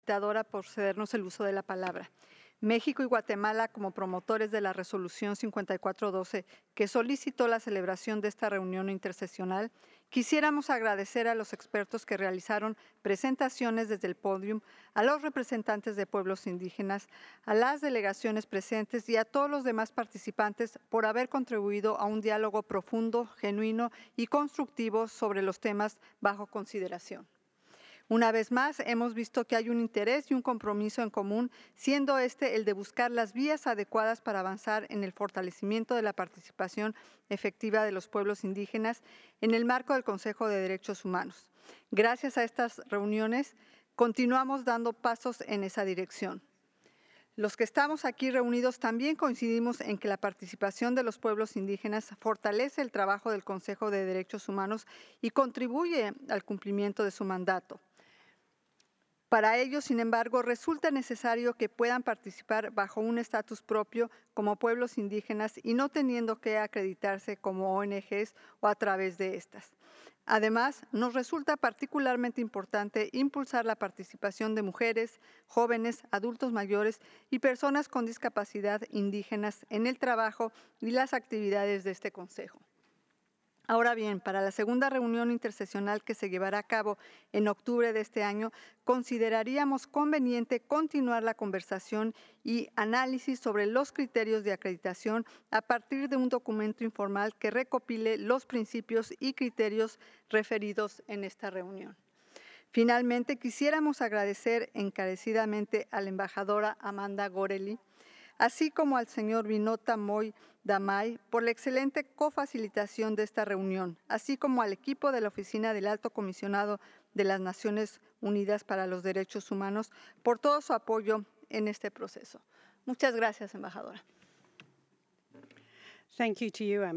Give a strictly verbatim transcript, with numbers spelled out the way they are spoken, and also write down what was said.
Dora por cedernos el uso de la palabra. México y Guatemala, como promotores de la resolución cincuenta y cuatro doce, que solicitó la celebración de esta reunión interseccional, quisiéramos agradecer a los expertos que realizaron presentaciones desde el podio, a los representantes de pueblos indígenas, a las delegaciones presentes y a todos los demás participantes por haber contribuido a un diálogo profundo, genuino y constructivo sobre los temas bajo consideración. Una vez más, hemos visto que hay un interés y un compromiso en común, siendo este el de buscar las vías adecuadas para avanzar en el fortalecimiento de la participación efectiva de los pueblos indígenas en el marco del Consejo de Derechos Humanos. Gracias a estas reuniones, continuamos dando pasos en esa dirección. Los que estamos aquí reunidos también coincidimos en que la participación de los pueblos indígenas fortalece el trabajo del Consejo de Derechos Humanos y contribuye al cumplimiento de su mandato. Para ello, sin embargo, resulta necesario que puedan participar bajo un estatus propio como pueblos indígenas y no teniendo que acreditarse como O N Ges o a través de estas. Además, nos resulta particularmente importante impulsar la participación de mujeres, jóvenes, adultos mayores y personas con discapacidad indígenas en el trabajo y las actividades de este Consejo. Ahora bien, para la segunda reunión interseccional que se llevará a cabo en octubre de este año, consideraríamos conveniente continuar la conversación y análisis sobre los criterios de acreditación a partir de un documento informal que recopile los principios y criterios referidos en esta reunión. Finalmente, quisiéramos agradecer encarecidamente a la embajadora Amanda Goreli, así como al señor Vinota Moy Damay por la excelente cofacilitación de esta reunión, así como al equipo de la Oficina del Alto Comisionado de las Naciones Unidas para los Derechos Humanos por todo su apoyo en este proceso. Muchas gracias, embajadora. Thank you to you,